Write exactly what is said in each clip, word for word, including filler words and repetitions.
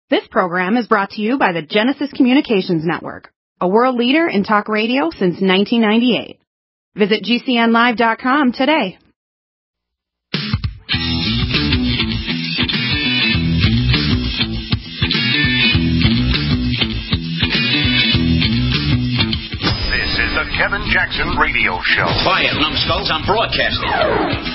This program is brought to you by the Genesis Communications Network, a world leader in talk radio since nineteen ninety-eight. Visit G C N live dot com today. This is the Kevin Jackson Radio Show. Quiet, numbskulls, I'm broadcasting.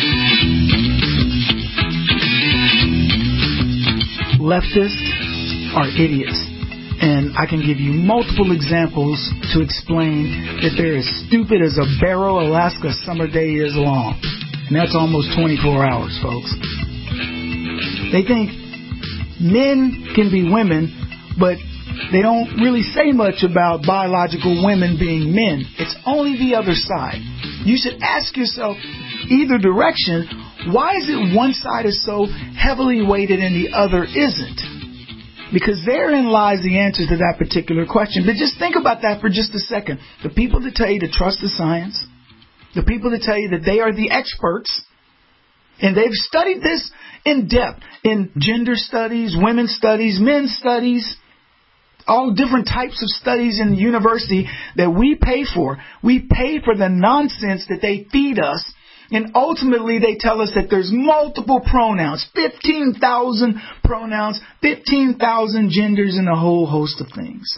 Leftists are idiots, and I can give you multiple examples to explain that they're as stupid as a Barrow, Alaska summer day is long. And that's almost twenty-four hours, folks. They think men can be women, but they don't really say much about biological women being men. It's only the other side. You should ask yourself either direction, why is it one side is so heavily weighted and the other isn't? Because therein lies the answer to that particular question. But just think about that for just a second. The people that tell you to trust the science, the people that tell you that they are the experts, and they've studied this in depth in gender studies, women's studies, men's studies, all different types of studies in the university that we pay for. We pay for the nonsense that they feed us. And ultimately, they tell us that there's multiple pronouns, fifteen thousand pronouns, fifteen thousand genders, and a whole host of things.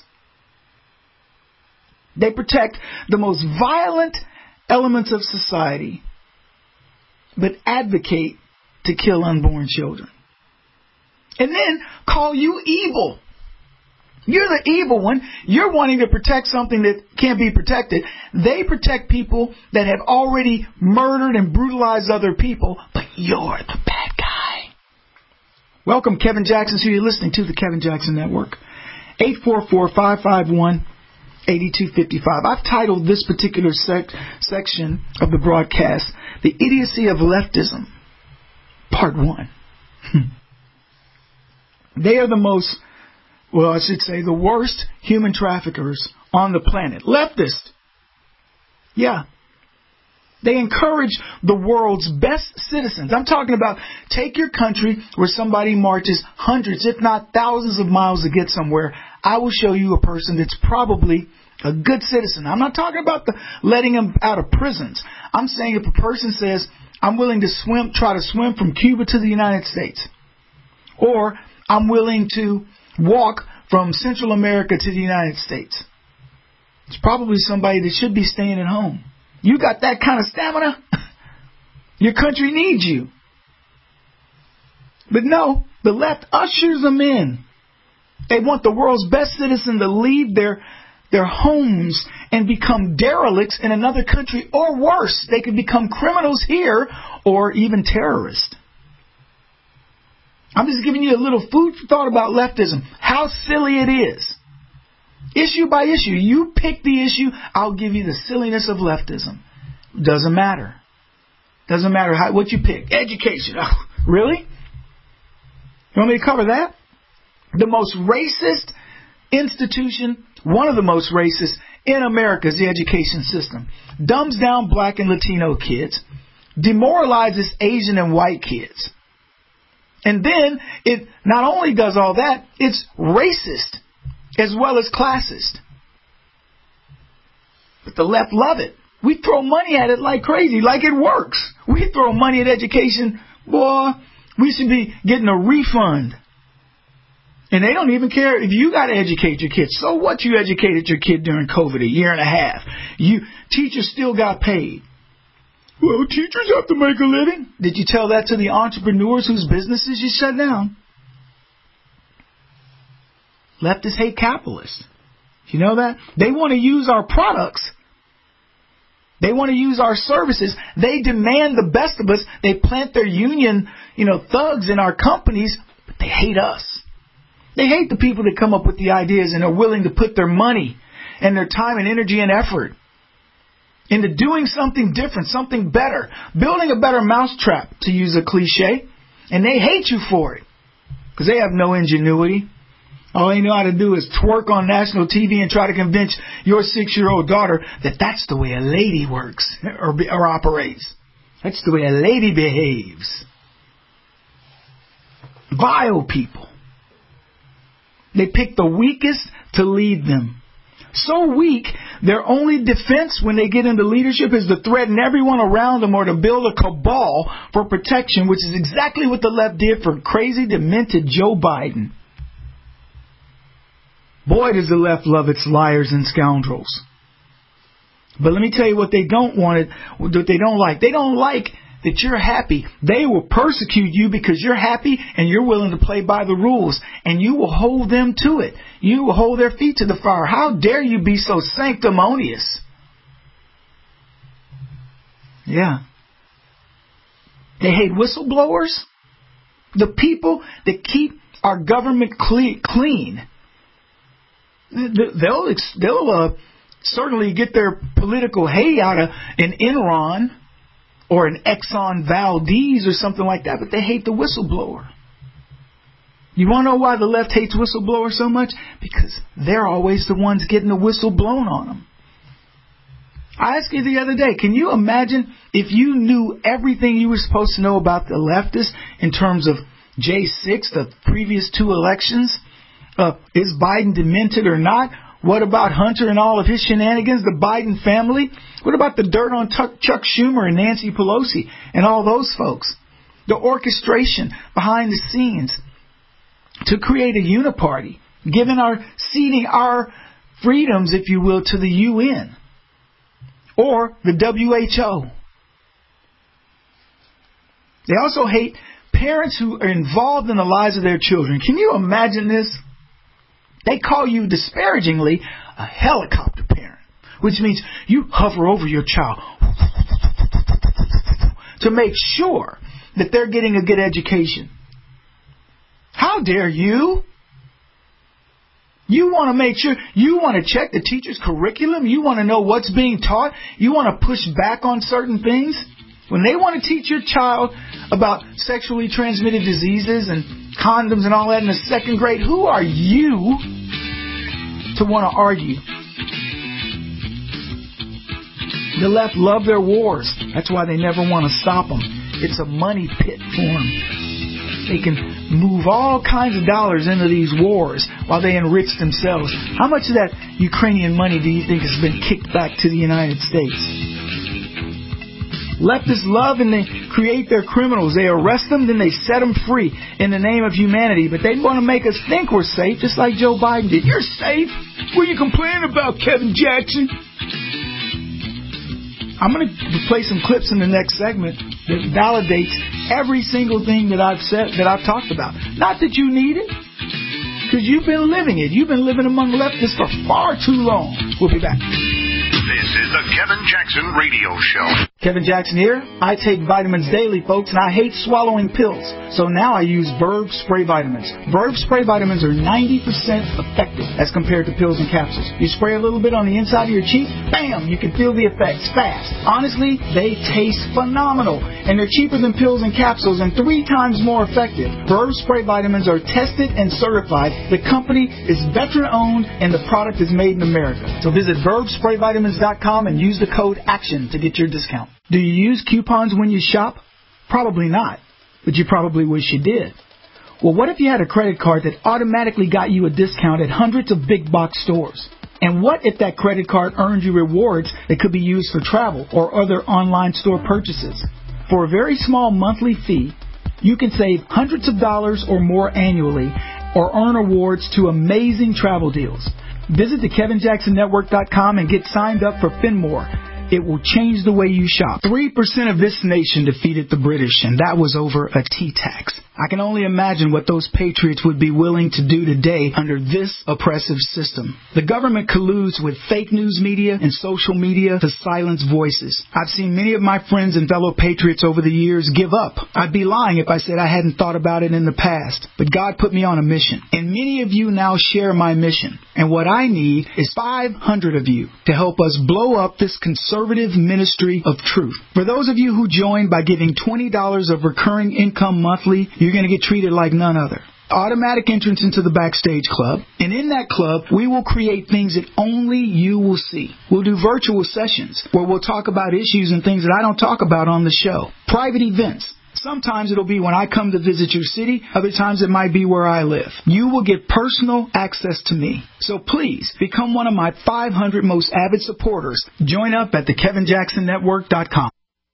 They protect the most violent elements of society, but advocate to kill unborn children. And then call you evil. You're the evil one. You're wanting to protect something that can't be protected. They protect people that have already murdered and brutalized other people, but you're the bad guy. Welcome, Kevin Jackson. So you're listening to the Kevin Jackson Network. eight four four, five five one, eight two five five. I've titled this particular sec- section of the broadcast, The Idiocy of Leftism, Part one. They are the most... Well, I should say the worst human traffickers on the planet. Leftists. Yeah. They encourage the world's best citizens. I'm talking about take your country where somebody marches hundreds, if not thousands of miles to get somewhere. I will show you a person that's probably a good citizen. I'm not talking about the letting them out of prisons. I'm saying if a person says, I'm willing to swim, try to swim from Cuba to the United States. Or I'm willing to walk from Central America to the United States. It's probably somebody that should be staying at home. You got that kind of stamina? Your country needs you. But no, the left ushers them in. They want the world's best citizen to leave their, their homes and become derelicts in another country, or worse, they could become criminals here or even terrorists. I'm just giving you a little food for thought about leftism. How silly it is. Issue by issue. You pick the issue, I'll give you the silliness of leftism. Doesn't matter. Doesn't matter how, what you pick. Education. Oh, really? You want me to cover that? The most racist institution, one of the most racist in America is the education system. Dumbs down black and Latino kids. Demoralizes Asian and white kids. And then it not only does all that, it's racist as well as classist. But the left love it. We throw money at it like crazy, like it works. We throw money at education. Boy, we should be getting a refund. And they don't even care if you got to educate your kids. So what, you educated your kid during COVID, a year and a half. You teachers still got paid. Well, teachers have to make a living. Did you tell that to the entrepreneurs whose businesses you shut down? Leftists hate capitalists. You know that? They want to use our products. They want to use our services. They demand the best of us. They plant their union, you know, thugs in our companies, but they hate us. They hate the people that come up with the ideas and are willing to put their money and their time and energy and effort into doing something different, something better, building a better mousetrap, to use a cliche. And they hate you for it because they have no ingenuity. All they know how to do is twerk on national T V and try to convince your six-year-old daughter that that's the way a lady works or, or operates. That's the way a lady behaves. Vile people. They pick the weakest to lead them. So weak, their only defense when they get into leadership is to threaten everyone around them or to build a cabal for protection, which is exactly what the left did for crazy, demented Joe Biden. Boy, does the left love its liars and scoundrels. But let me tell you what they don't want, it, what they don't like. They don't like that you're happy. They will persecute you because you're happy and you're willing to play by the rules. And you will hold them to it. You will hold their feet to the fire. How dare you be so sanctimonious? Yeah. They hate whistleblowers. The people that keep our government clean. They'll, they'll uh, certainly get their political hay out of an Enron or an Exxon Valdez or something like that, but they hate the whistleblower. You want to know why the left hates whistleblowers so much? Because they're always the ones getting the whistle blown on them. I asked you the other day, can you imagine if you knew everything you were supposed to know about the leftists in terms of J six, the previous two elections? Uh, is Biden demented or not? What about Hunter and all of his shenanigans, the Biden family? What about the dirt on Chuck Schumer and Nancy Pelosi and all those folks? The orchestration behind the scenes to create a uniparty, giving our, ceding our freedoms, if you will, to the U N or the W H O. They also hate parents who are involved in the lives of their children. Can you imagine this? They call you disparagingly a helicopter parent, which means you hover over your child to make sure that they're getting a good education. How dare you? You want to make sure, you want to check the teacher's curriculum, you want to know what's being taught, you want to push back on certain things. When they want to teach your child about sexually transmitted diseases and condoms and all that in the second grade, who are you to want to argue? The left love their wars. That's why they never want to stop them. It's a money pit for them. They can move all kinds of dollars into these wars while they enrich themselves. How much of that Ukrainian money do you think has been kicked back to the United States? Leftists love and they create their criminals. They arrest them, then they set them free in the name of humanity. But they want to make us think we're safe, just like Joe Biden did. You're safe? What are you complaining about, Kevin Jackson? I'm going to play some clips in the next segment that validates every single thing that I've said, that I've talked about. Not that you need it, because you've been living it. You've been living among leftists for far too long. We'll be back. This is the Kevin Jackson Radio Show. Kevin Jackson here. I take vitamins daily, folks, and I hate swallowing pills. So now I use Verb Spray Vitamins. Verb Spray Vitamins are ninety percent effective as compared to pills and capsules. You spray a little bit on the inside of your cheek, bam, you can feel the effects fast. Honestly, they taste phenomenal, and they're cheaper than pills and capsules and three times more effective. Verb Spray Vitamins are tested and certified. The company is veteran-owned, and the product is made in America. So visit verb spray vitamins dot com and use the code ACTION to get your discount. Do you use coupons when you shop? Probably not, but you probably wish you did. Well, what if you had a credit card that automatically got you a discount at hundreds of big box stores? And what if that credit card earned you rewards that could be used for travel or other online store purchases? For a very small monthly fee, you can save hundreds of dollars or more annually or earn awards to amazing travel deals. Visit the Kevin Jackson Network dot com and get signed up for Finmore. It will change the way you shop. three percent of this nation defeated the British, and that was over a tea tax. I can only imagine what those patriots would be willing to do today under this oppressive system. The government colludes with fake news media and social media to silence voices. I've seen many of my friends and fellow patriots over the years give up. I'd be lying if I said I hadn't thought about it in the past. But God put me on a mission, and many of you now share my mission. And what I need is five hundred of you to help us blow up this conservative ministry of truth. For those of you who join by giving twenty dollars of recurring income monthly, you're going to get treated like none other. Automatic entrance into the Backstage Club. And in that club, we will create things that only you will see. We'll do virtual sessions where we'll talk about issues and things that I don't talk about on the show. Private events. Sometimes it'll be when I come to visit your city. Other times it might be where I live. You will get personal access to me. So please become one of my five hundred most avid supporters. Join up at the kevin jackson network dot com.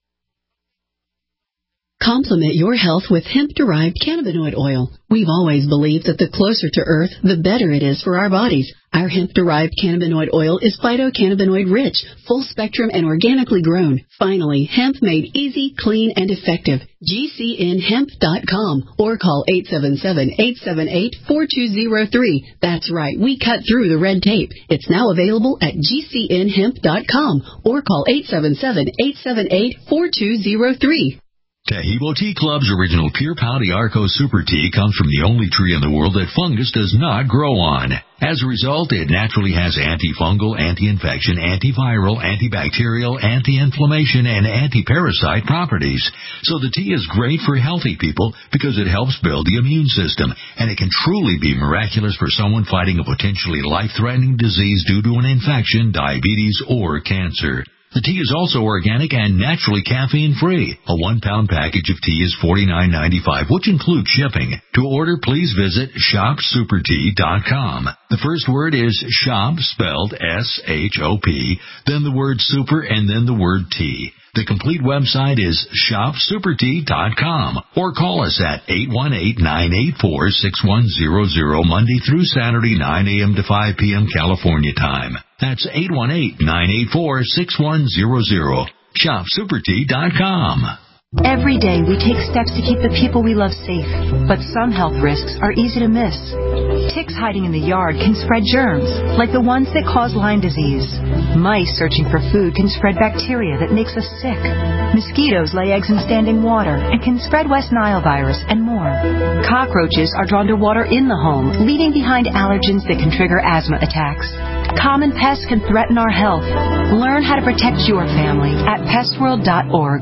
Complement your health with hemp-derived cannabinoid oil. We've always believed that the closer to Earth, the better it is for our bodies. Our hemp-derived cannabinoid oil is phytocannabinoid rich, full-spectrum, and organically grown. Finally, hemp made easy, clean, and effective. G C N hemp dot com or call eight seven seven, eight seven eight, four two zero three. That's right, we cut through the red tape. It's now available at G C N hemp dot com or call eight seven seven, eight seven eight, four two zero three. Taheebo Tea Club's original Pure Pau D'Arco Super Tea comes from the only tree in the world that fungus does not grow on. As a result, it naturally has antifungal, anti-infection, antiviral, antibacterial, anti-inflammation, and anti-parasite properties. So the tea is great for healthy people because it helps build the immune system, and it can truly be miraculous for someone fighting a potentially life-threatening disease due to an infection, diabetes, or cancer. The tea is also organic and naturally caffeine-free. A one-pound package of tea is forty-nine ninety-five, which includes shipping. To order, please visit shop super tea dot com. The first word is shop, spelled S H O P, then the word super, and then the word tea. The complete website is shop super tea dot com or call us at eight one eight, nine eight four, six one zero zero Monday through Saturday, nine a.m. to five p.m. California time. That's eight one eight, nine eight four, six one zero zero. shop super tea dot com. Every day we take steps to keep the people we love safe, but some health risks are easy to miss. Ticks hiding in the yard can spread germs, like the ones that cause Lyme disease. Mice searching for food can spread bacteria that makes us sick. Mosquitoes lay eggs in standing water and can spread West Nile virus and more. Cockroaches are drawn to water in the home, leaving behind allergens that can trigger asthma attacks. Common pests can threaten our health. Learn how to protect your family at pest world dot org.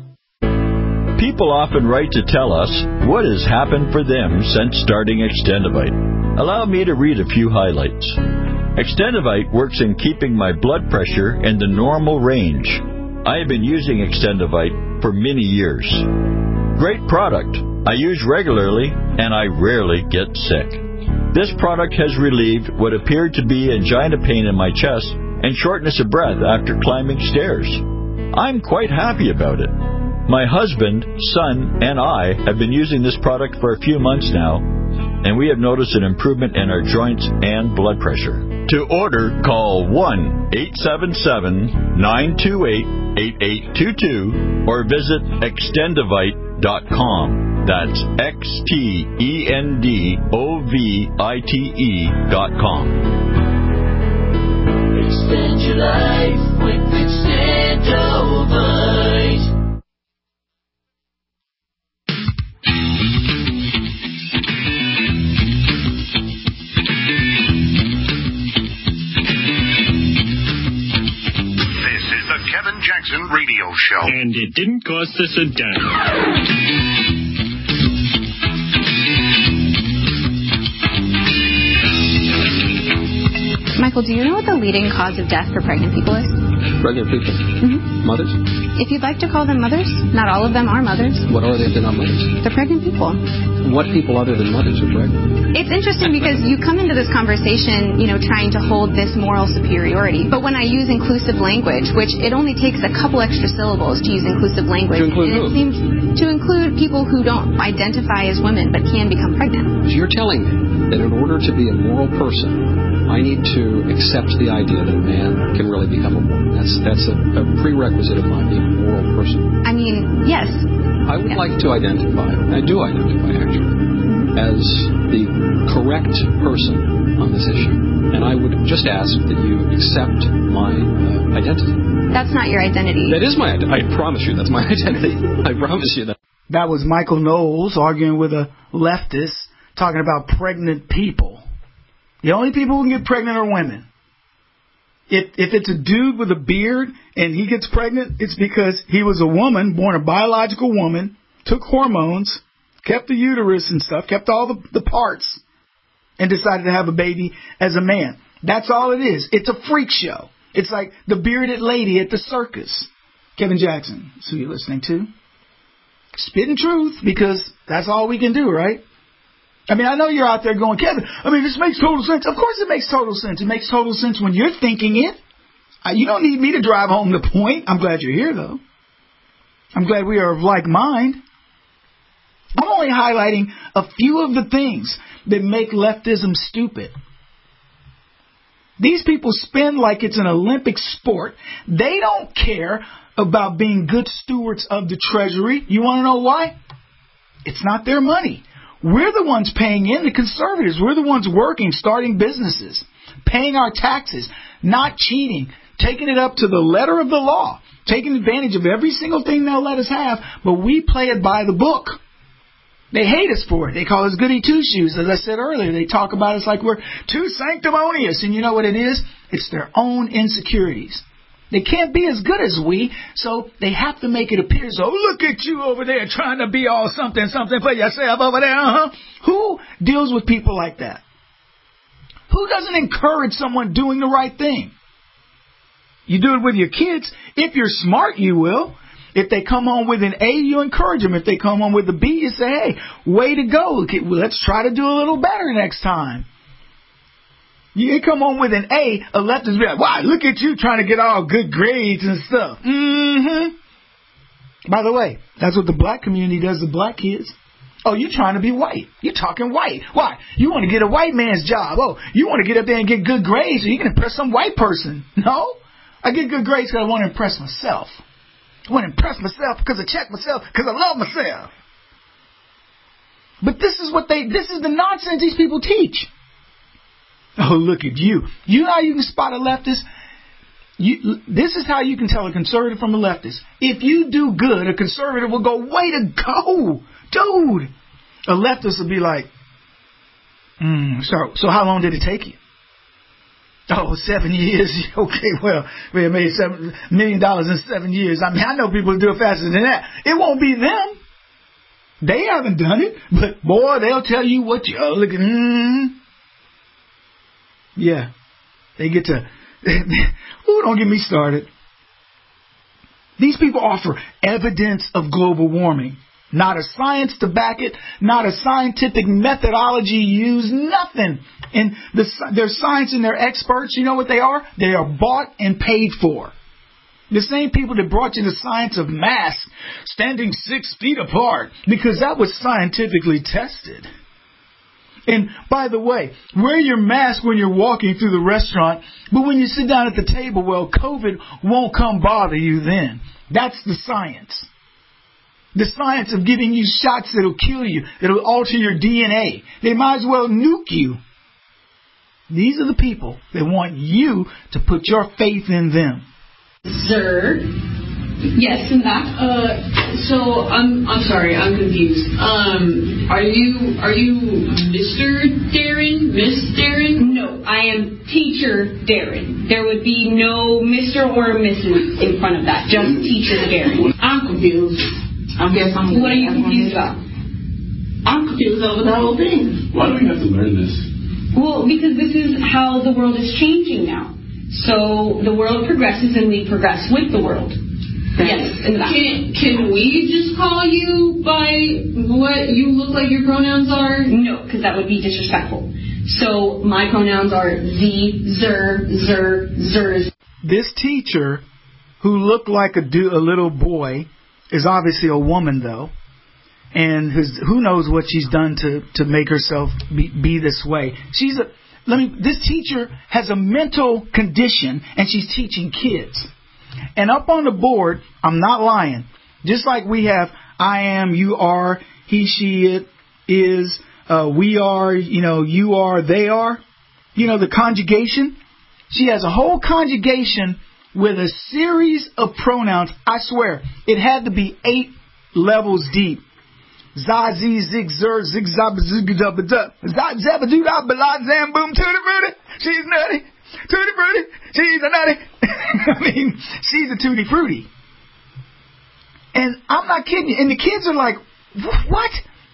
People often write to tell us what has happened for them since starting Extendivite. Allow me to read a few highlights. Extendivite works in keeping my blood pressure in the normal range. I have been using Extendivite for many years. Great product. I use regularly and I rarely get sick. This product has relieved what appeared to be angina pain in my chest and shortness of breath after climbing stairs. I'm quite happy about it. My husband, son, and I have been using this product for a few months now, and we have noticed an improvement in our joints and blood pressure. To order, call one eight seven seven, nine two eight, eight eight two two or visit extendivite dot com. That's X T E N D O V I T E dot com. Extend your life with Extendivite. Kevin Jackson Radio Show. And it didn't cost us a dime. Michael, do you know what the leading cause of death for pregnant people is? Pregnant people? Mm-hmm. Mothers? If you'd like to call them mothers, not all of them are mothers. What are they if they're not mothers? They're pregnant people. What people other than mothers are pregnant? It's interesting because you come into this conversation, you know, trying to hold this moral superiority. But when I use inclusive language, which it only takes a couple extra syllables to use inclusive language, to include and who? it seems to include people who don't identify as women but can become pregnant. So you're telling me that in order to be a moral person, I need to accept the idea that a man can really become a woman. That's that's a, a prerequisite of my being a moral person. I mean, yes. I would yes. like to identify, I do identify actually, as the correct person on this issue. And I would just ask that you accept my uh, identity. That's not your identity. That is my identity. I promise you that's my identity. I promise you that. That was Michael Knowles arguing with a leftist, talking about pregnant people. The only people who can get pregnant are women. If, if it's a dude with a beard and he gets pregnant, it's because he was a woman, born a biological woman, took hormones, kept the uterus and stuff, kept all the, the parts, and decided to have a baby as a man. That's all it is. It's a freak show. It's like the bearded lady at the circus. Kevin Jackson, that's who you're listening to. spitting truth because that's all we can do, right? I mean, I know you're out there going, Kevin, I mean, this makes total sense. Of course it makes total sense. It makes total sense when you're thinking it. You don't need me to drive home the point. I'm glad you're here, though. I'm glad we are of like mind. I'm only highlighting a few of the things that make leftism stupid. These people spend like it's an Olympic sport. They don't care about being good stewards of the treasury. You want to know why? It's not their money. We're the ones paying in, the conservatives. We're the ones working, starting businesses, paying our taxes, not cheating, taking it up to the letter of the law, taking advantage of every single thing they'll let us have, but we play it by the book. They hate us for it. They call us goody two-shoes. As I said earlier, they talk about us like we're too sanctimonious. And you know what it is? It's their own insecurities. They can't be as good as we, so they have to make it appear so, look at you over there trying to be all something, something for yourself over there. Uh-huh. Who deals with people like that? Who doesn't encourage someone doing the right thing? You do it with your kids. If you're smart, you will. If they come home with an A, you encourage them. If they come home with a B, you say, hey, way to go. Let's try to do a little better next time. You come home with an A, a leftist be like, wow, look at you trying to get all good grades and stuff. Mm-hmm. By the way, that's what the black community does to black kids. Oh, you're trying to be white. You're talking white. Why? You want to get a white man's job. Oh, you want to get up there and get good grades so you can impress some white person. No. I get good grades because I want to impress myself. I want to impress myself because I check myself because I love myself. But this is what they, this is the nonsense these people teach. Oh, look at you. You know how you can spot a leftist? You, this is how you can tell a conservative from a leftist. If you do good, a conservative will go, way to go, dude. A leftist will be like, mm, so, so how long did it take you? Oh, seven years. Okay, well, we made seven million dollars in seven years. I mean, I know people who do it faster than that. It won't be them. They haven't done it, but boy, they'll tell you what you oh, look at. Mm, yeah, they get to. Ooh, don't get me started. These people offer evidence of global warming. Not a science to back it, not a scientific methodology used, nothing. And the, their science and their experts, you know what they are? They are bought and paid for. The same people that brought you the science of masks standing six feet apart, because that was scientifically tested. And by the way, wear your mask when you're walking through the restaurant, but when you sit down at the table, well, COVID won't come bother you then. That's the science. The science of giving you shots that'll kill you, that'll alter your D N A. They might as well nuke you. These are the people that want you to put your faith in them. Sir? Yes, in that. Uh, so I'm I'm sorry, I'm confused. Um, are you are you Mister Darren, Miss Darren? No, I am Teacher Darren. There would be no Mister or Missus in front of that. Just Teacher Darren. I'm confused. I guess I'm. What are you confused about? I'm confused over the whole thing. Why do we have to learn this? Well, because this is how the world is changing now. So the world progresses and we progress with the world. Yes, in the back. Can, can we just call you by what you look like your pronouns are? No, because that would be disrespectful. So my pronouns are Z, Zer, Zer, Zers. This teacher, who looked like a, do, a little boy, is obviously a woman, though. And his, who knows what she's done to, to make herself be, be this way. She's a, let me, this teacher has a mental condition, and she's teaching kids. And up on the board, I'm not lying, just like we have I am, you are, he, she, it, is, uh, we are, you know, you are, they are, you know, the conjugation. She has a whole conjugation with a series of pronouns. I swear, it had to be eight levels deep. Za, zi, zig, zer, zig, zab, zig, dub, dub. Zab, zab, doo, da, ba, zam, boom, tutti frutti. She's nutty. Tutti frutti. She's a nutty. I mean, she's a tutti frutti. And I'm not kidding you. And the kids are like, what?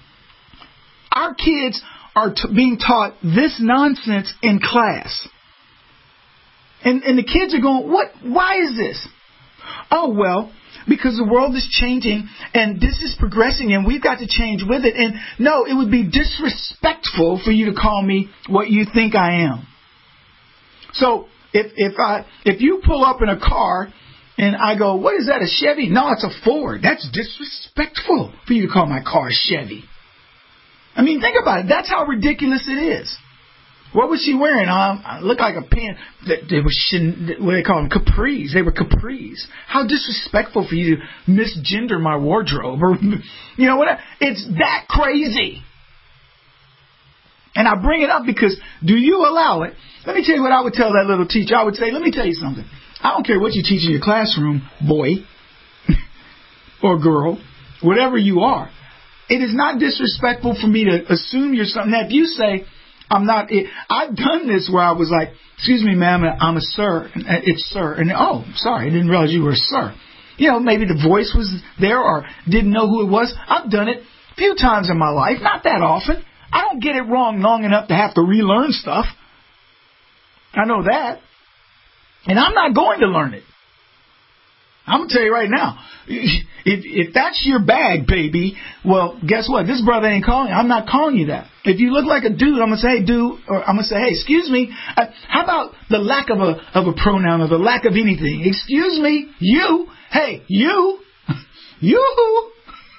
Our kids are t- being taught this nonsense in class. And, and the kids are going, what? Why is this? Oh, well, because the world is changing and this is progressing and we've got to change with it. And no, it would be disrespectful for you to call me what you think I am. So if if I if you pull up in a car and I go, what is that, a Chevy? No, it's a Ford. That's disrespectful for you to call my car a Chevy. I mean, think about it. That's how ridiculous it is. What was she wearing? Um, I looked like a pin. They were, what do they call them? Capris. They were capris. How disrespectful for you to misgender my wardrobe. Or, you know what? It's that crazy. And I bring it up because do you allow it? Let me tell you what I would tell that little teacher. I would say, let me tell you something. I don't care what you teach in your classroom, boy or girl, whatever you are. It is not disrespectful for me to assume you're something. Now, if you say, I'm not, it, I've done this where I was like, excuse me, ma'am, I'm a sir. It's sir. And, oh, sorry, I didn't realize you were a sir. You know, maybe the voice was there or didn't know who it was. I've done it a few times in my life, not that often. I don't get it wrong long enough to have to relearn stuff. I know that. And I'm not going to learn it. I'm going to tell you right now, if if that's your bag, baby, well, guess what? This brother ain't calling you. I'm not calling you that. If you look like a dude, I'm going to say, hey, dude, or I'm going to say, hey, excuse me. Uh, how about the lack of a of a pronoun or the lack of anything? Excuse me, you, hey, you, you,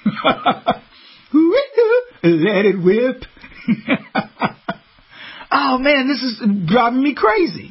let it whip. Oh, man, this is driving me crazy.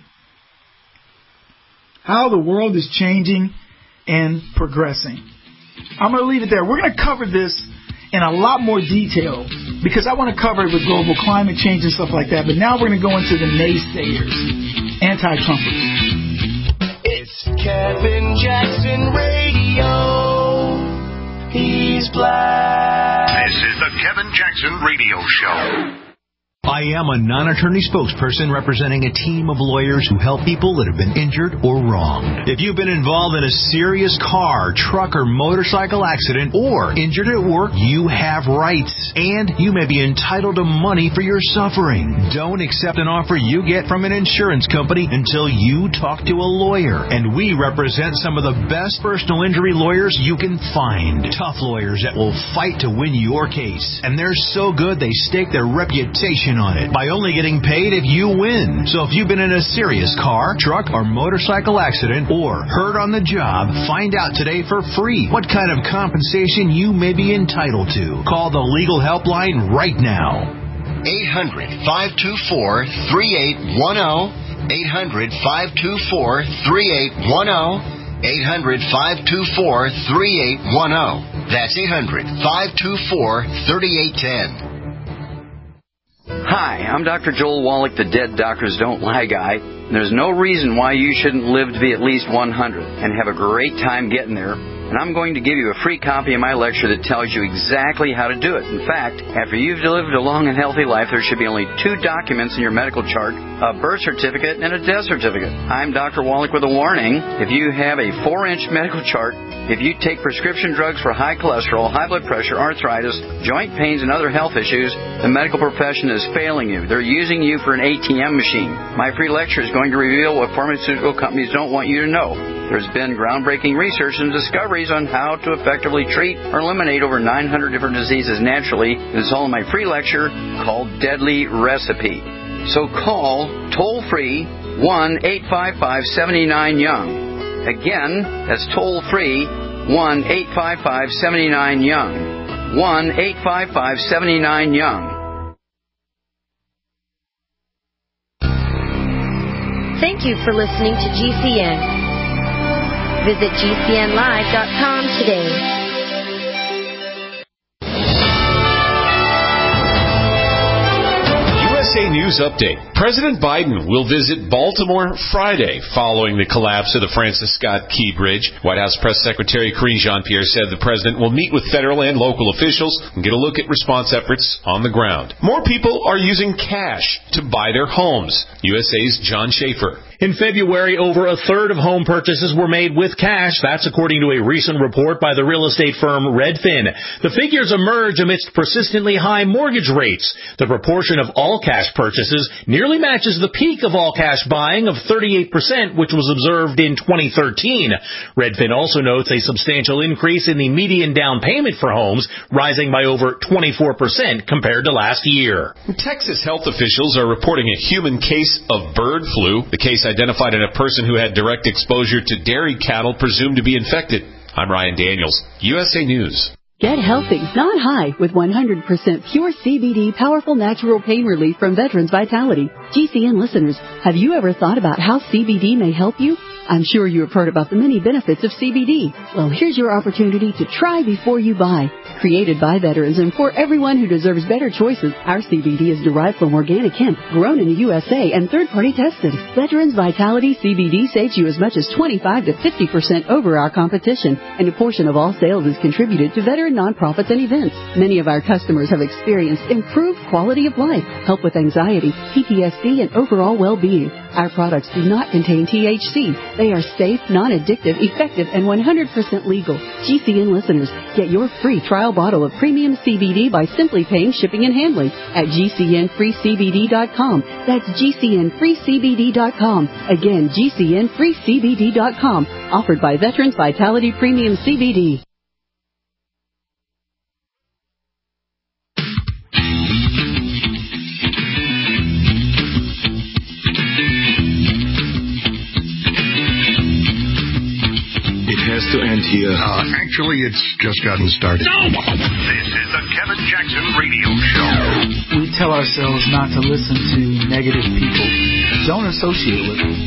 How the world is changing and progressing. I'm going to leave it there. We're going to cover this in a lot more detail because I want to cover it with global climate change and stuff like that. But now we're going to go into the naysayers, anti-Trumpers. It's Kevin Jackson Radio. He's black. This is the Kevin Jackson Radio Show. I am a non-attorney spokesperson representing a team of lawyers who help people that have been injured or wronged. If you've been involved in a serious car, truck, or motorcycle accident or injured at work, you have rights, and you may be entitled to money for your suffering. Don't accept an offer you get from an insurance company until you talk to a lawyer, and we represent some of the best personal injury lawyers you can find. Tough lawyers that will fight to win your case, and they're so good they stake their reputation on it by only getting paid if you win. So if you've been in a serious car, truck, or motorcycle accident or hurt on the job, find out today for free what kind of compensation you may be entitled to. Call the legal helpline right now. eight hundred, five two four, three eight one zero. eight hundred, five two four, three eight one zero. eight hundred, five two four, three eight one zero. That's eight hundred, five two four, three eight one zero. Hi, I'm Doctor Joel Wallach, the Dead Doctors Don't Lie guy. There's no reason why you shouldn't live to be at least one hundred and have a great time getting there. And I'm going to give you a free copy of my lecture that tells you exactly how to do it. In fact, after you've lived a long and healthy life, there should be only two documents in your medical chart, a birth certificate and a death certificate. I'm Doctor Wallach with a warning. If you have a four-inch medical chart, if you take prescription drugs for high cholesterol, high blood pressure, arthritis, joint pains, and other health issues, the medical profession is failing you. They're using you for an A T M machine. My free lecture is going to reveal what pharmaceutical companies don't want you to know. There's been groundbreaking research and discoveries on how to effectively treat or eliminate over nine hundred different diseases naturally. It's all in my free lecture called Deadly Recipe. So call toll-free one eight five five, seven nine, young. Again, that's toll-free one eight five five, seven nine, young. one eight five five, seven nine, young. Thank you for listening to G C N. Visit G C N live dot com today. U S A News Update. President Biden will visit Baltimore Friday following the collapse of the Francis Scott Key Bridge. White House Press Secretary Karine Jean-Pierre said the president will meet with federal and local officials and get a look at response efforts on the ground. More people are using cash to buy their homes. U S A's John Schaefer. In February, over a third of home purchases were made with cash. That's according to a recent report by the real estate firm Redfin. The figures emerge amidst persistently high mortgage rates. The proportion of all cash purchases nearly matches the peak of all cash buying of thirty-eight percent, which was observed in twenty thirteen. Redfin also notes a substantial increase in the median down payment for homes, rising by over twenty-four percent compared to last year. Texas health officials are reporting a human case of bird flu. The case identified in a person who had direct exposure to dairy cattle presumed to be infected. I'm Ryan Daniels, U S A News. Get healthy, not high, with one hundred percent pure C B D powerful natural pain relief from Veterans Vitality. G C N listeners, have you ever thought about how C B D may help you? I'm sure you have heard about the many benefits of C B D. Well, here's your opportunity to try before you buy. Created by veterans and for everyone who deserves better choices, our C B D is derived from organic hemp, grown in the U S A, and third-party tested. Veterans Vitality C B D saves you as much as twenty-five to fifty percent over our competition, and a portion of all sales is contributed to veteran nonprofits and events. Many of our customers have experienced improved quality of life, help with anxiety, P T S D, and overall well-being. Our products do not contain T H C. They are safe, non-addictive, effective, and one hundred percent legal. G C N listeners, get your free trial bottle of premium C B D by simply paying shipping and handling at G C N free C B D dot com. That's G C N free C B D dot com. Again, G C N free C B D dot com. Offered by Veterans Vitality Premium C B D. To end here. Uh, actually, it's just gotten started. No! This is the Kevin Jackson Radio Show. We tell ourselves not to listen to negative people. Don't associate with them.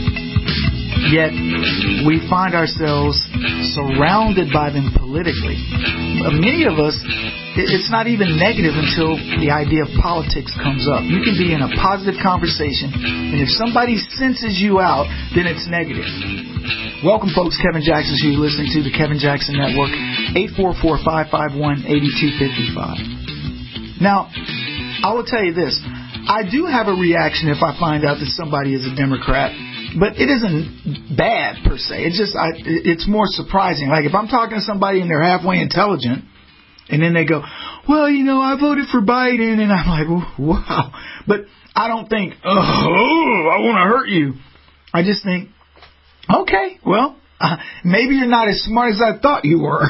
Yet, we find ourselves surrounded by them politically. Many of us, it's not even negative until the idea of politics comes up. You can be in a positive conversation, and if somebody senses you out, then it's negative. Welcome, folks. Kevin Jackson, who you're listening to, the Kevin Jackson Network, eight four four, five five one, eight two five five. Now, I will tell you this. I do have a reaction if I find out that somebody is a Democrat, but it isn't bad, per se. It's just, I, it's more surprising. Like, if I'm talking to somebody and they're halfway intelligent, and then they go, well, you know, I voted for Biden, and I'm like, wow. But I don't think, oh, I want to hurt you. I just think, okay, well, uh, maybe you're not as smart as I thought you were.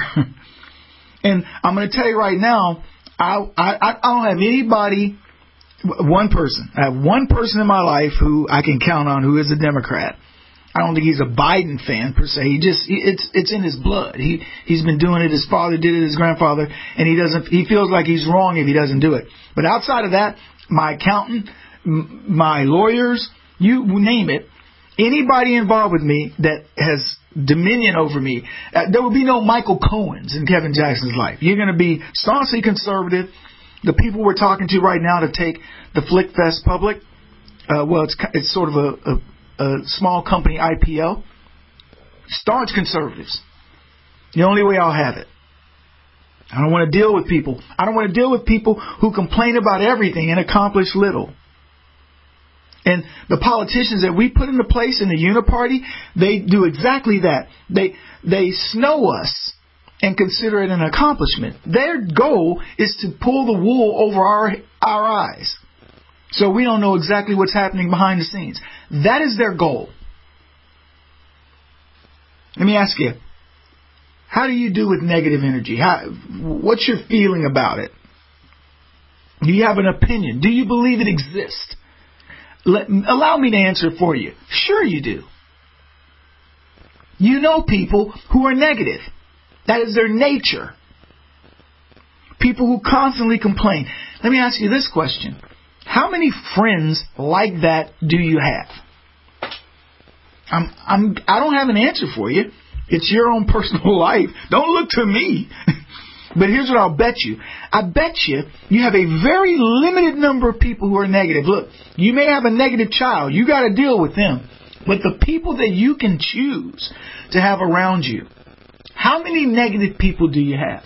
And I'm going to tell you right now, I, I I don't have anybody, one person. I have one person in my life who I can count on who is a Democrat. I don't think he's a Biden fan per se. He just it's it's in his blood. He he's been doing it. His father did it. His grandfather, and he doesn't. He feels like he's wrong if he doesn't do it. But outside of that, my accountant, m- my lawyers, you name it. Anybody involved with me that has dominion over me, uh, there will be no Michael Cohens in Kevin Jackson's life. You're going to be staunchly conservative. The people we're talking to right now to take the Flick Fest public, uh, well, it's it's sort of a, a, a small company I P O. Staunch conservatives. The only way I'll have it. I don't want to deal with people. I don't want to deal with people who complain about everything and accomplish little. And the politicians that we put into place in the Uniparty, they do exactly that. They they snow us and consider it an accomplishment. Their goal is to pull the wool over our our eyes, so we don't know exactly what's happening behind the scenes. That is their goal. Let me ask you, how do you do with negative energy? How, what's your feeling about it? Do you have an opinion? Do you believe it exists? Let, allow me to answer for you. Sure you do. You know people who are negative. That is their nature. People who constantly complain. Let me ask you this question. How many friends like that do you have? I'm, I'm, I don't have an answer for you. It's your own personal life. Don't look to me. But here's what I'll bet you. I bet you you have a very limited number of people who are negative. Look, you may have a negative child. You got to deal with them. But the people that you can choose to have around you, how many negative people do you have?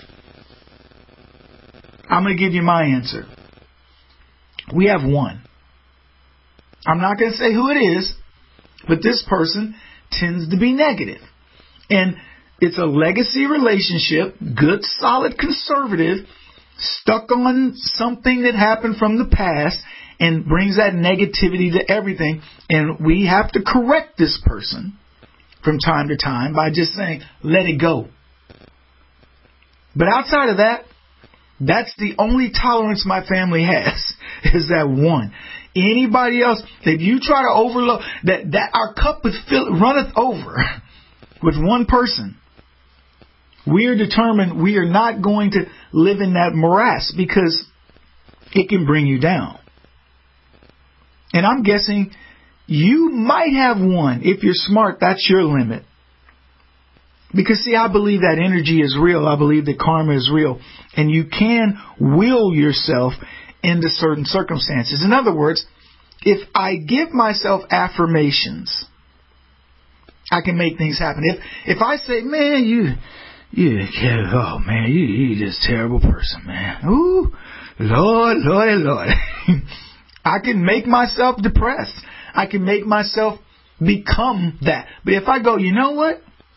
I'm going to give you my answer. We have one. I'm not going to say who it is. But this person tends to be negative. And it's a legacy relationship, good, solid conservative, stuck on something that happened from the past and brings that negativity to everything. And we have to correct this person from time to time by just saying, let it go. But outside of that, that's the only tolerance my family has, is that one. Anybody else, if you try to overload, that, that our cup is fill, runneth over with one person, we are determined we are not going to live in that morass because it can bring you down. And I'm guessing you might have one. If you're smart, that's your limit. Because, see, I believe that energy is real. I believe that karma is real. And you can will yourself into certain circumstances. In other words, if I give myself affirmations, I can make things happen. If if I say, man, you, you, oh, man, you, you just a terrible person, man. Ooh, Lord, Lord, Lord. I can make myself depressed. I can make myself become that. But if I go, you know what?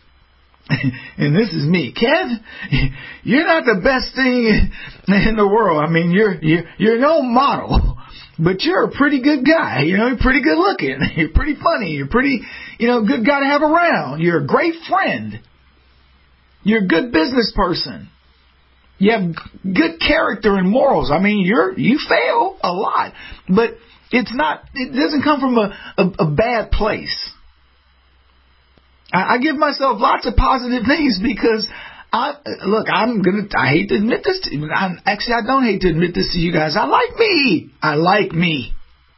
And this is me, Kev, you're not the best thing in the world. I mean, you're, you're, you're no model, but you're a pretty good guy. You know, you're pretty good looking. You're pretty funny. You're pretty, you know, good guy to have around. You're a great friend. You're a good business person. You have good character and morals. I mean, you're, you fail a lot, but it's not, it doesn't come from a, a, a bad place. I give myself lots of positive things because I look. I'm gonna. I hate to admit this to you. I'm, actually, I don't hate to admit this to you guys. I like me. I like me.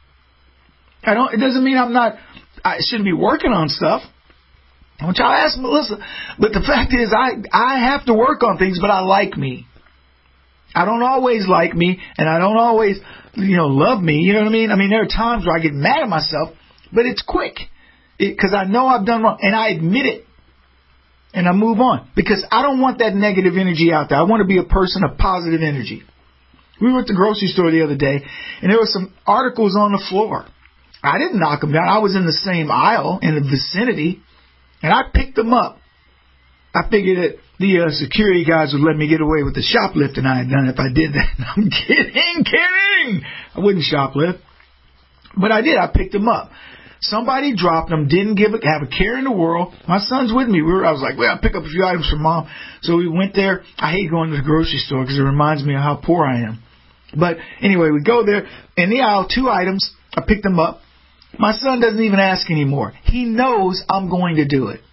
I don't. It doesn't mean I'm not. I shouldn't be working on stuff. I want y'all to ask Melissa. But the fact is, I I have to work on things. But I like me. I don't always like me, and I don't always, you know, love me. You know what I mean? I mean, there are times where I get mad at myself, but it's quick. Because I know I've done wrong, and I admit it, and I move on. Because I don't want that negative energy out there. I want to be a person of positive energy. We were at the grocery store the other day, and there were some articles on the floor. I didn't knock them down. I was in the same aisle, in the vicinity, and I picked them up. I figured that the uh, security guys would let me get away with the shoplifting I had done if I did that. I'm kidding, kidding. I wouldn't shoplift. But I did. I picked them up. Somebody dropped them, didn't give a, have a care in the world. My son's with me. We were, I was like, well, I'll pick up a few items for Mom. So we went there. I hate going to the grocery store because it reminds me of how poor I am. But anyway, we go there. In the aisle, two items. I picked them up. My son doesn't even ask anymore. He knows I'm going to do it.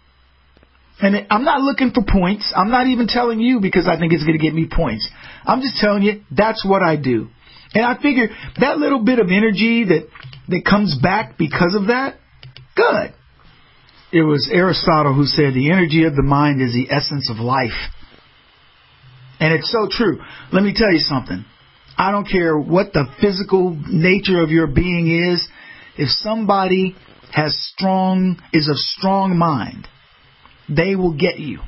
And I'm not looking for points. I'm not even telling you because I think it's going to get me points. I'm just telling you that's what I do. And I figure that little bit of energy that that comes back because of that, good. It was Aristotle who said the energy of the mind is the essence of life. And it's so true. Let me tell you something. I don't care what the physical nature of your being is. If somebody has strong, is of strong mind, they will get you.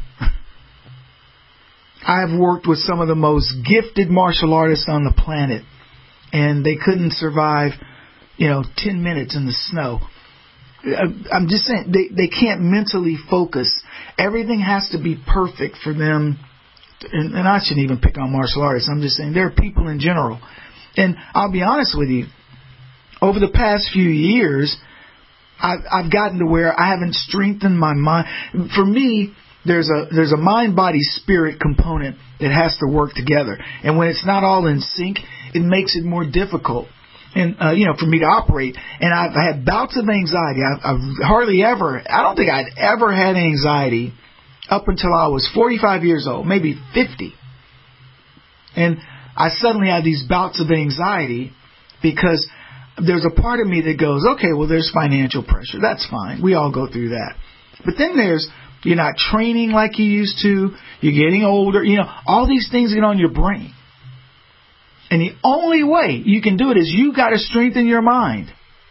I've worked with some of the most gifted martial artists on the planet, and they couldn't survive, you know, ten minutes in the snow. I'm just saying, they, they can't mentally focus. Everything has to be perfect for them. And, and I shouldn't even pick on martial artists. I'm just saying there are people in general. And I'll be honest with you, over the past few years, I've, I've gotten to where I haven't strengthened my mind. For me, there's a there's a mind-body-spirit component that has to work together. And when it's not all in sync, it makes it more difficult. And, uh, you know, for me to operate. And I've had bouts of anxiety. I've, I've hardly ever, I don't think I'd ever had anxiety up until I was forty-five years old, maybe fifty. And I suddenly had these bouts of anxiety because there's a part of me that goes, okay, well, there's financial pressure. That's fine. We all go through that. But then there's, you're not training like you used to. You're getting older. You know, all these things get on your brain. And the only way you can do it is you got to strengthen your mind.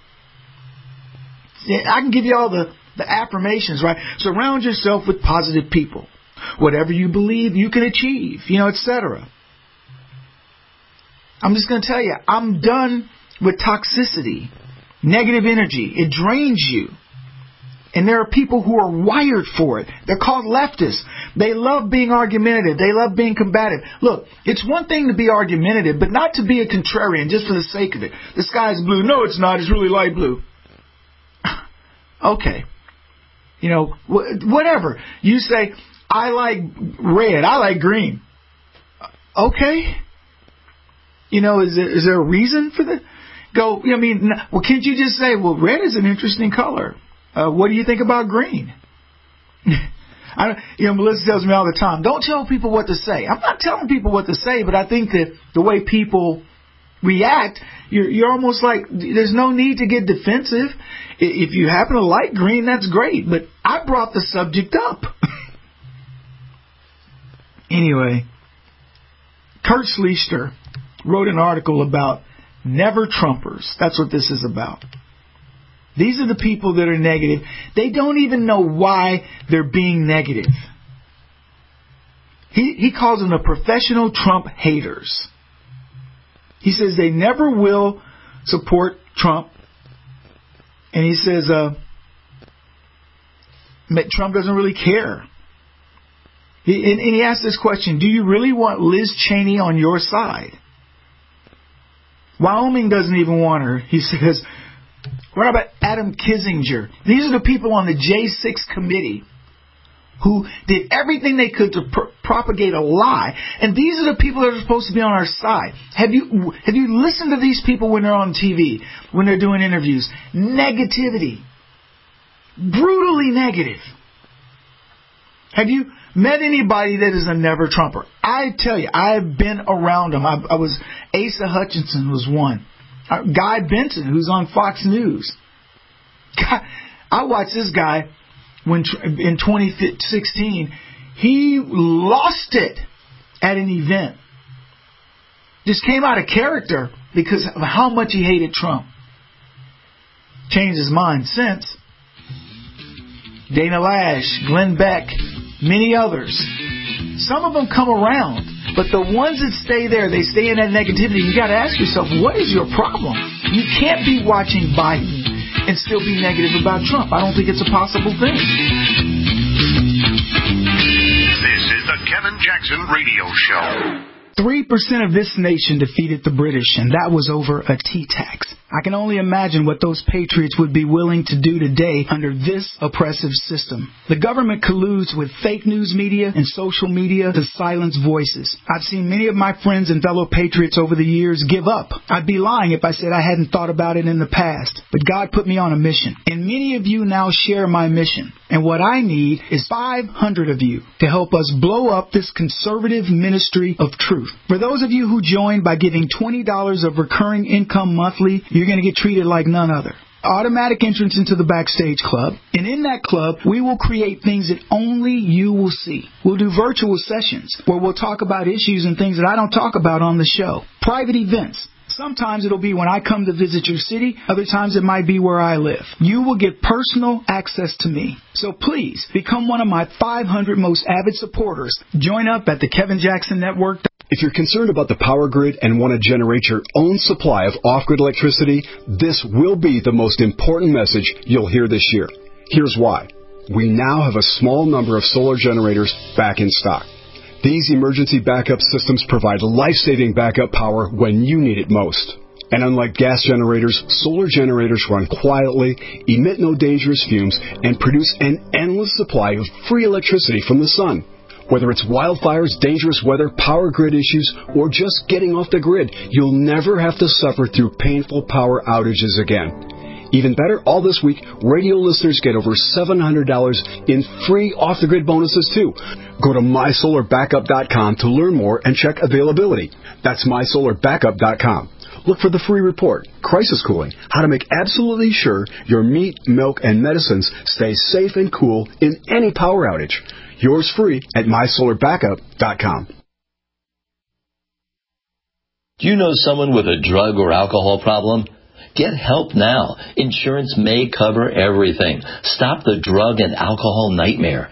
I can give you all the, the affirmations, right? Surround yourself with positive people. Whatever you believe, you can achieve, you know, et cetera. I'm just going to tell you, I'm done with toxicity. Negative energy. It drains you. And there are people who are wired for it. They're called leftists. They love being argumentative. They love being combative. Look, it's one thing to be argumentative, but not to be a contrarian just for the sake of it. The sky's blue. No, it's not. It's really light blue. Okay. You know, wh- whatever. You say, I like red. I like green. Okay. You know, is there, is there a reason for that? Go, I mean, well, can't you just say, well, red is an interesting color. Uh, what do you think about green? I, you know, Melissa tells me all the time, don't tell people what to say. I'm not telling people what to say, but I think that the way people react, you're, you're almost like, there's no need to get defensive. If you happen to like green, that's great. But I brought the subject up. Anyway, Kurt Schlichter wrote an article about Never Trumpers. That's what this is about. These are the people that are negative. They don't even know why they're being negative. He, he calls them the professional Trump haters. He says they never will support Trump. And he says uh, Trump doesn't really care. He, and, and he asked this question, do you really want Liz Cheney on your side? Wyoming doesn't even want her. He says, what about Adam Kinzinger? These are the people on the J six committee who did everything they could to pr- propagate a lie. And these are the people that are supposed to be on our side. Have you have you listened to these people when they're on T V, when they're doing interviews? Negativity. Brutally negative. Have you met anybody that is a never Trumper? I tell you, I've been around them. I, I was Asa Hutchinson was one. Uh, Guy Benson, who's on Fox News. God, I watched this guy when in twenty sixteen. He lost it at an event. Just came out of character because of how much he hated Trump. Changed his mind since. Dana Lash, Glenn Beck, many others. Some of them come around, but the ones that stay there, they stay in that negativity. You got to ask yourself, what is your problem? You can't be watching Biden and still be negative about Trump. I don't think it's a possible thing. This is the Kevin Jackson Radio Show. Three percent of this nation defeated the British, and that was over a tea tax. I can only imagine what those patriots would be willing to do today under this oppressive system. The government colludes with fake news media and social media to silence voices. I've seen many of my friends and fellow patriots over the years give up. I'd be lying if I said I hadn't thought about it in the past. But God put me on a mission, and many of you now share my mission. And what I need is five hundred of you to help us blow up this conservative ministry of truth. For those of you who joined by giving twenty dollars of recurring income monthly, you're going to get treated like none other. Automatic entrance into the Backstage Club. And in that club, we will create things that only you will see. We'll do virtual sessions where we'll talk about issues and things that I don't talk about on the show. Private events. Sometimes it'll be when I come to visit your city. Other times it might be where I live. You will get personal access to me. So please become one of my five hundred most avid supporters. Join up at the Kevin Jackson Network. If you're concerned about the power grid and want to generate your own supply of off-grid electricity, this will be the most important message you'll hear this year. Here's why. We now have a small number of solar generators back in stock. These emergency backup systems provide life-saving backup power when you need it most. And unlike gas generators, solar generators run quietly, emit no dangerous fumes, and produce an endless supply of free electricity from the sun. Whether it's wildfires, dangerous weather, power grid issues, or just getting off the grid, you'll never have to suffer through painful power outages again. Even better, all this week, radio listeners get over seven hundred dollars in free off-the-grid bonuses, too. Go to my solar backup dot com to learn more and check availability. That's my solar backup dot com. Look for the free report, Crisis Cooling, how to make absolutely sure your meat, milk, and medicines stay safe and cool in any power outage. Yours free at my solar backup dot com. Do you know someone with a drug or alcohol problem? Get help now. Insurance may cover everything. Stop the drug and alcohol nightmare.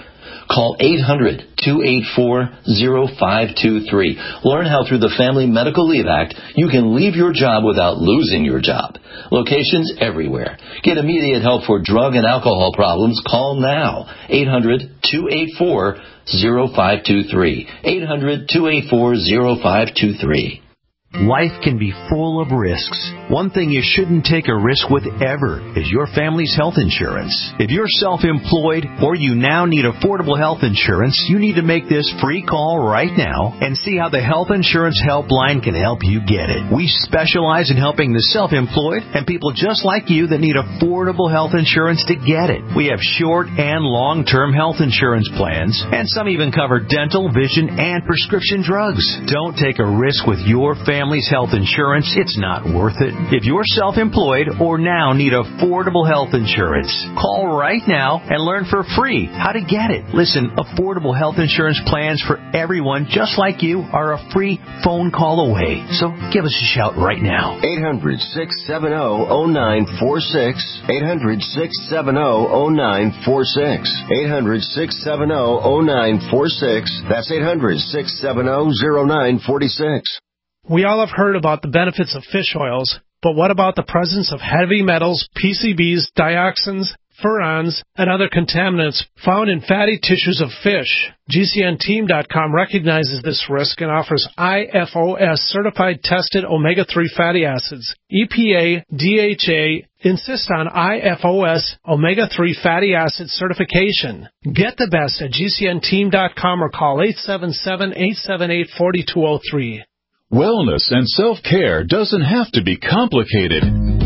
Call eight hundred, two eight four, zero five two three. Learn how through the Family Medical Leave Act you can leave your job without losing your job. Locations everywhere. Get immediate help for drug and alcohol problems. Call now. eight hundred, two eight four, zero five two three. eight hundred, two eight four, zero five two three. Life can be full of risks. One thing you shouldn't take a risk with ever is your family's health insurance. If you're self-employed or you now need affordable health insurance, you need to make this free call right now and see how the Health Insurance Helpline can help you get it. We specialize in helping the self-employed and people just like you that need affordable health insurance to get it. We have short and long-term health insurance plans, and some even cover dental, vision, and prescription drugs. Don't take a risk with your family. Family's health insurance, it's not worth it. If you're self-employed or now need affordable health insurance, call right now and learn for free how to get it. Listen, affordable health insurance plans for everyone just like you are a free phone call away. So give us a shout right now. eight hundred, six seven zero, zero nine four six. eight hundred, six seven zero, zero nine four six. eight hundred, six seven zero, zero nine four six. That's eight hundred, six seven zero, zero nine four six. We all have heard about the benefits of fish oils, but what about the presence of heavy metals, P C Bs, dioxins, furans, and other contaminants found in fatty tissues of fish? G C N team dot com recognizes this risk and offers I F O S certified tested omega three fatty acids. E P A, D H A insist on I F O S omega three fatty acid certification. Get the best at G C N team dot com or call eight seven seven, eight seven eight, four two zero three. Wellness and self-care doesn't have to be complicated.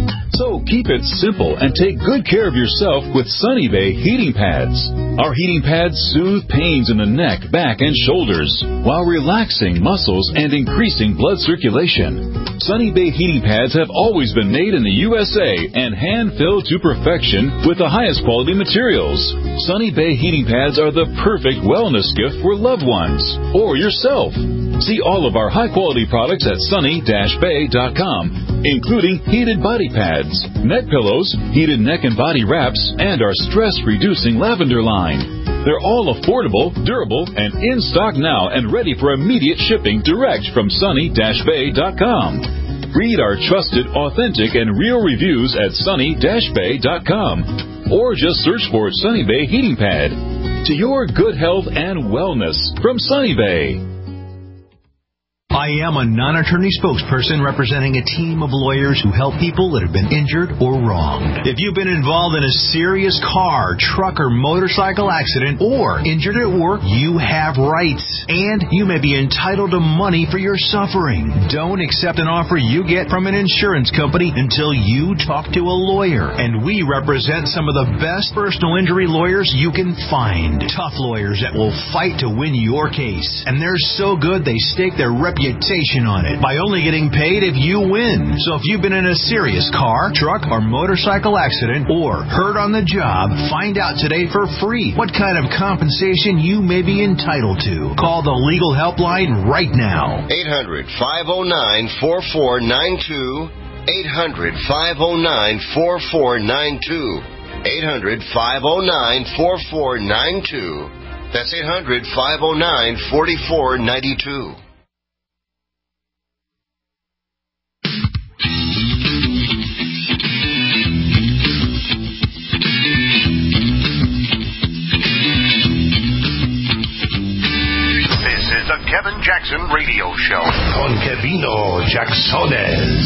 So keep it simple and take good care of yourself with Sunny Bay heating pads. Our heating pads soothe pains in the neck, back, and shoulders while relaxing muscles and increasing blood circulation. Sunny Bay heating pads have always been made in the U S A and hand-filled to perfection with the highest quality materials. Sunny Bay heating pads are the perfect wellness gift for loved ones or yourself. See all of our high-quality products at sunny dash bay dot com, including heated body pads, neck pillows, heated neck and body wraps, and our stress-reducing lavender line. They're all affordable, durable, and in stock now and ready for immediate shipping direct from sunny dash bay dot com. Read our trusted, authentic, and real reviews at sunny dash bay dot com or just search for Sunny Bay Heating Pad. To your good health and wellness from Sunny Bay. I am a non-attorney spokesperson representing a team of lawyers who help people that have been injured or wronged. If you've been involved in a serious car, truck, or motorcycle accident or injured at work, you have rights, and you may be entitled to money for your suffering. Don't accept an offer you get from an insurance company until you talk to a lawyer, and we represent some of the best personal injury lawyers you can find. Tough lawyers that will fight to win your case, and they're so good they stake their reputation on it by only getting paid if you win. So if you've been in a serious car, truck, or motorcycle accident or hurt on the job, find out today for free what kind of compensation you may be entitled to. Call the Legal Helpline right now. eight hundred, five oh nine, four four nine two. eight hundred, five oh nine, four four nine two. eight hundred, five oh nine, four four nine two. That's eight hundred, five oh nine, four four nine two. The Kevin Jackson Radio Show. Con Kevino Jacksones.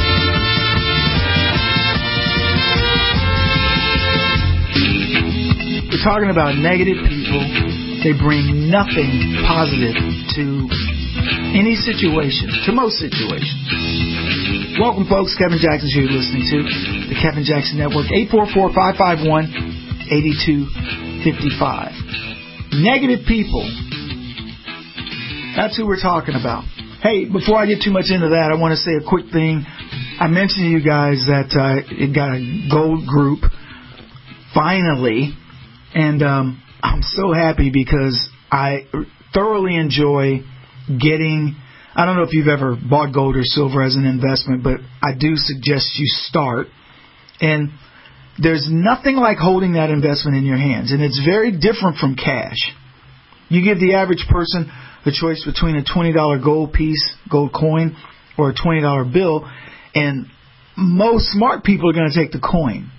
We're talking about negative people. They bring nothing positive to any situation, to most situations. Welcome, folks. Kevin Jackson, who you're listening to. The Kevin Jackson Network, eight four four, five five one, eight two five five. Negative people. That's who we're talking about. Hey, before I get too much into that, I want to say a quick thing. I mentioned to you guys that uh, it got a gold group, finally, and um, I'm so happy because I thoroughly enjoy getting, I don't know if you've ever bought gold or silver as an investment, but I do suggest you start. And, there's nothing like holding that investment in your hands, and it's very different from cash. You give the average person a choice between a twenty dollars gold piece, gold coin, or a twenty dollars bill, and most smart people are going to take the coin.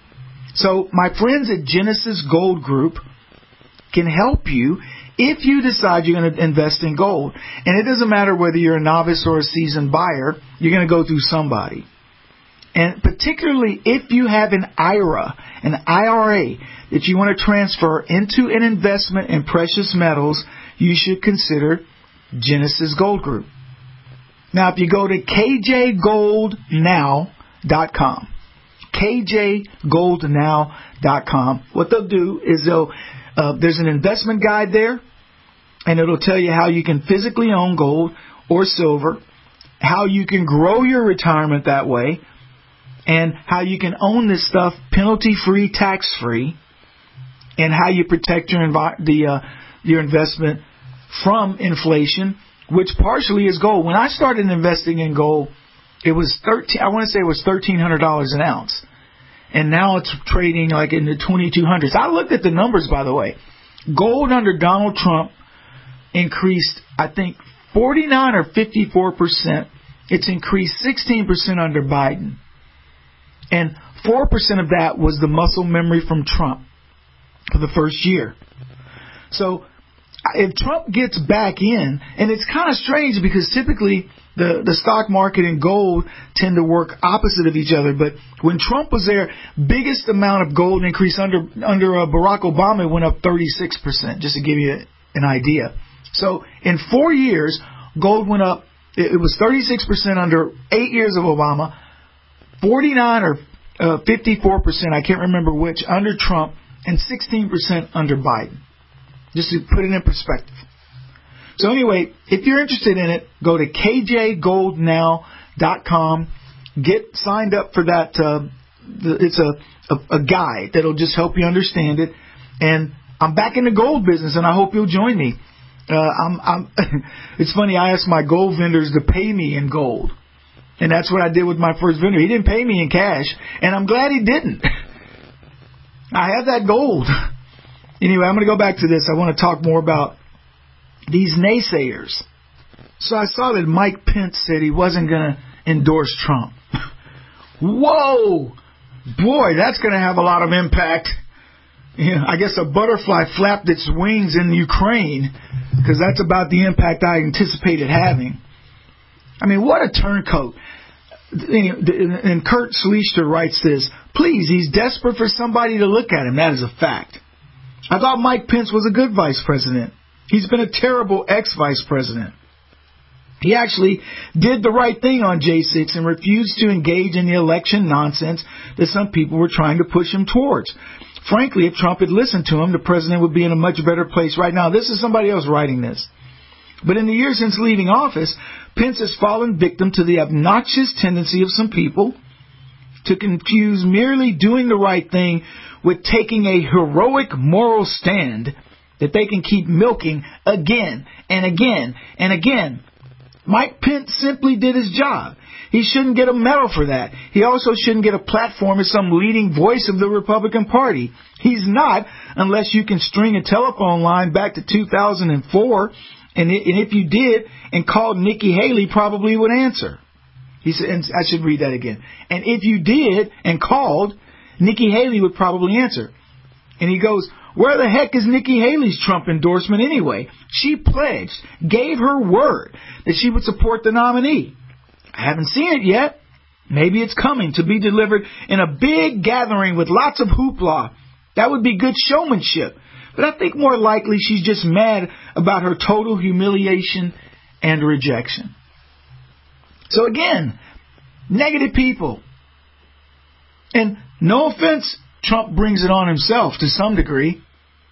So my friends at Genesis Gold Group can help you if you decide you're going to invest in gold. And it doesn't matter whether you're a novice or a seasoned buyer, you're going to go through somebody. And particularly if you have an I R A, an I R A that you want to transfer into an investment in precious metals, you should consider Genesis Gold Group. Now, if you go to K J gold now dot com, K J gold now dot com, what they'll do is they'll uh, there's an investment guide there, and it'll tell you how you can physically own gold or silver, how you can grow your retirement that way, and how you can own this stuff penalty-free, tax-free, and how you protect your envi- the uh, your investment from inflation, which partially is gold. When I started investing in gold, it was thirteen. I want to say it was thirteen hundred dollars an ounce, and now it's trading like in the twenty-two hundreds. I looked at the numbers, by the way. Gold under Donald Trump increased, I think, forty-nine or fifty-four percent. It's increased sixteen percent under Biden, and four percent of that was the muscle memory from Trump for the first year. So if Trump gets back in, and it's kind of strange because typically the, the stock market and gold tend to work opposite of each other. But when Trump was there, biggest amount of gold increase under under uh, Barack Obama went up thirty-six percent, just to give you an idea. So in four years, gold went up. It, it was thirty-six percent under eight years of Obama, forty-nine or uh, fifty-four percent, I can't remember which, under Trump, and sixteen percent under Biden. Just to put it in perspective. So anyway, if you're interested in it, go to K J gold now dot com. Get signed up for that. Uh, it's a, a, a guide that'll just help you understand it. And I'm back in the gold business, and I hope you'll join me. Uh, I'm, I'm it's funny, I asked my gold vendors to pay me in gold. And that's what I did with my first vendor. He didn't pay me in cash, and I'm glad he didn't. I have that gold. Anyway, I'm going to go back to this. I want to talk more about these naysayers. So I saw that Mike Pence said he wasn't going to endorse Trump. Whoa! Boy, that's going to have a lot of impact. You know, I guess a butterfly flapped its wings in Ukraine, because that's about the impact I anticipated having. I mean, what a turncoat. And Kurt Schlichter writes this, please, he's desperate for somebody to look at him. That is a fact. I thought Mike Pence was a good vice president. He's been a terrible ex-vice president. He actually did the right thing on J six and refused to engage in the election nonsense that some people were trying to push him towards. Frankly, if Trump had listened to him, the president would be in a much better place right now. This is somebody else writing this. But in the years since leaving office, Pence has fallen victim to the obnoxious tendency of some people to confuse merely doing the right thing with taking a heroic moral stand that they can keep milking again and again and again. Mike Pence simply did his job. He shouldn't get a medal for that. He also shouldn't get a platform as some leading voice of the Republican Party. He's not, unless you can string a telephone line back to two thousand four, and if you did and called Nikki Haley, probably would answer. He said, and I should read that again. And if you did and called, Nikki Haley would probably answer. And he goes, where the heck is Nikki Haley's Trump endorsement anyway? She pledged, gave her word that she would support the nominee. I haven't seen it yet. Maybe it's coming to be delivered in a big gathering with lots of hoopla. That would be good showmanship. But I think more likely she's just mad about her total humiliation and rejection. So again, negative people. And no offense, Trump brings it on himself to some degree.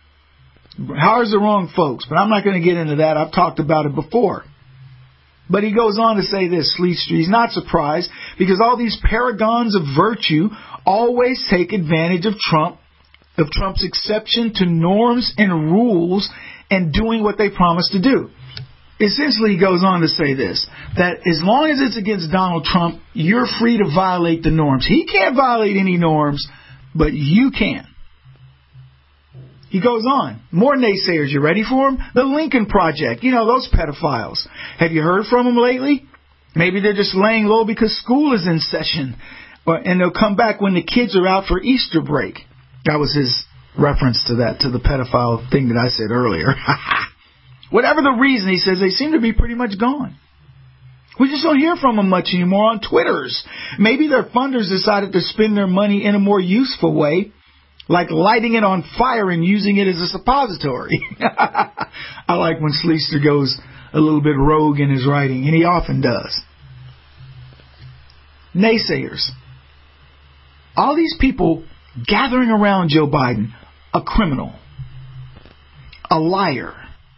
Hires the wrong folks, but I'm not going to get into that. I've talked about it before. But he goes on to say this, Schlichter, he's not surprised because all these paragons of virtue always take advantage of Trump, of Trump's exception to norms and rules and doing what they promise to do. Essentially, he goes on to say this, that as long as it's against Donald Trump, you're free to violate the norms. He can't violate any norms, but you can. He goes on. More naysayers. You ready for them? The Lincoln Project. You know, those pedophiles. Have you heard from them lately? Maybe they're just laying low because school is in session. And they'll come back when the kids are out for Easter break. That was his reference to that, to the pedophile thing that I said earlier. Whatever the reason, he says, they seem to be pretty much gone. We just don't hear from them much anymore on Twitters. Maybe their funders decided to spend their money in a more useful way, like lighting it on fire and using it as a suppository. I like when Sleester goes a little bit rogue in his writing, and he often does. Naysayers. All these people gathering around Joe Biden, a criminal, a liar,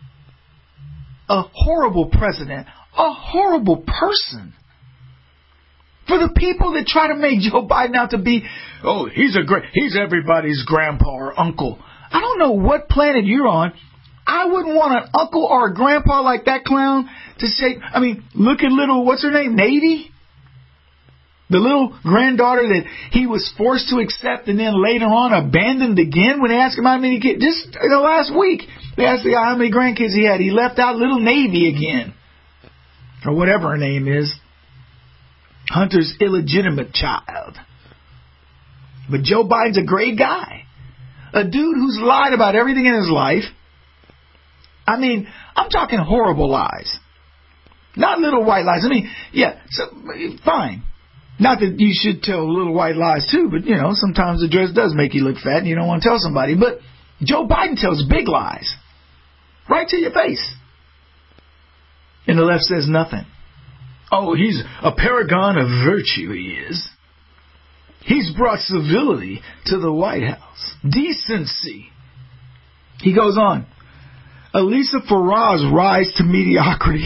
a horrible president, a horrible person. For the people that try to make Joe Biden out to be, oh, he's a great, he's everybody's grandpa or uncle. I don't know what planet you're on. I wouldn't want an uncle or a grandpa like that clown to say, I mean, look at little, what's her name, Navy? The little granddaughter that he was forced to accept and then later on abandoned again when they asked him how many kids. Just you know, last week, they asked the guy how many grandkids he had. He left out little Navy again. Or whatever her name is. Hunter's illegitimate child. But Joe Biden's a great guy. A dude who's lied about everything in his life. I mean, I'm talking horrible lies. Not little white lies. I mean, yeah, so, fine. Not that you should tell little white lies too, but, you know, sometimes the dress does make you look fat and you don't want to tell somebody. But Joe Biden tells big lies. Right to your face. And the left says nothing. Oh, he's a paragon of virtue, he is. He's brought civility to the White House. Decency. He goes on. Elisa Farah's rise to mediocrity.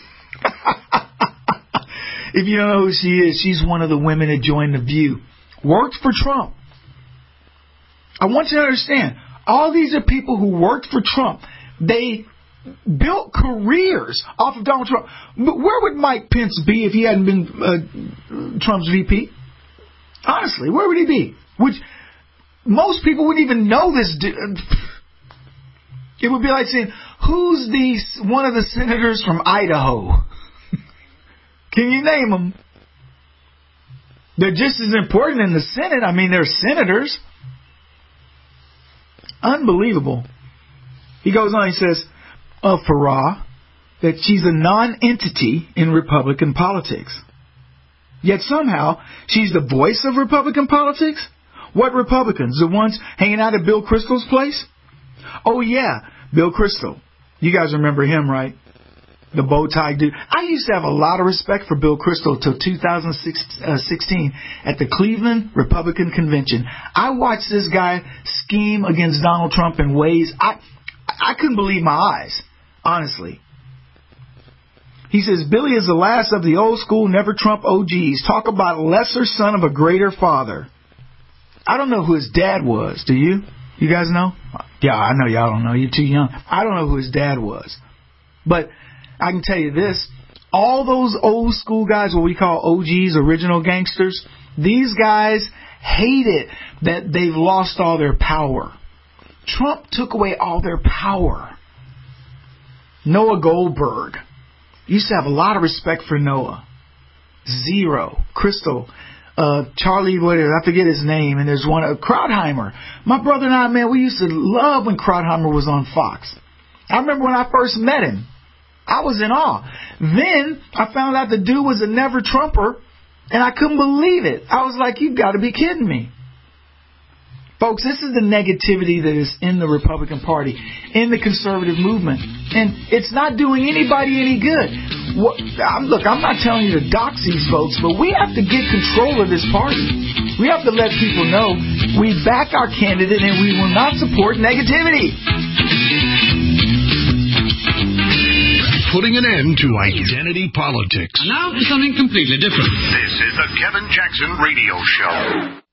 If you don't know who she is, she's one of the women that joined The View. Worked for Trump. I want you to understand, all these are people who worked for Trump. They built careers off of Donald Trump. But where would Mike Pence be if he hadn't been uh, Trump's V P? Honestly, where would he be? Would, most people wouldn't even know this dude. It would be like saying, who's the one of the senators from Idaho? Can you name them? They're just as important in the Senate. I mean, they're senators. Unbelievable. He goes on, he says, of Farah, that she's a non-entity in Republican politics. Yet somehow, she's the voice of Republican politics? What Republicans? The ones hanging out at Bill Kristol's place? Oh, yeah, Bill Kristol. You guys remember him, right? The bow tie dude. I used to have a lot of respect for Bill Kristol till two thousand sixteen at the Cleveland Republican Convention. I watched this guy scheme against Donald Trump in ways I I couldn't believe my eyes, honestly. He says, Billy is the last of the old school never Trump O Gs. Talk about lesser son of a greater father. I don't know who his dad was. Do you? You guys know? Yeah, I know y'all don't know. You're too young. I don't know who his dad was. But I can tell you this. All those old school guys, what we call O Gs, original gangsters, these guys hate it that they've lost all their power. Trump took away all their power. Noah Goldberg. Used to have a lot of respect for Noah. Zero. Crystal. Uh, Charlie, whatever, I forget his name. And there's one, uh, Krautheimer. My brother and I, man, we used to love when Krautheimer was on Fox. I remember when I first met him. I was in awe. Then I found out the dude was a never Trumper, and I couldn't believe it. I was like, you've got to be kidding me. Folks, this is the negativity that is in the Republican Party, in the conservative movement. And it's not doing anybody any good. What, I'm, look, I'm not telling you to dox these folks, but we have to get control of this party. We have to let people know we back our candidate and we will not support negativity. Putting an end to identity politics. And now for something completely different. This is the Kevin Jackson Radio Show.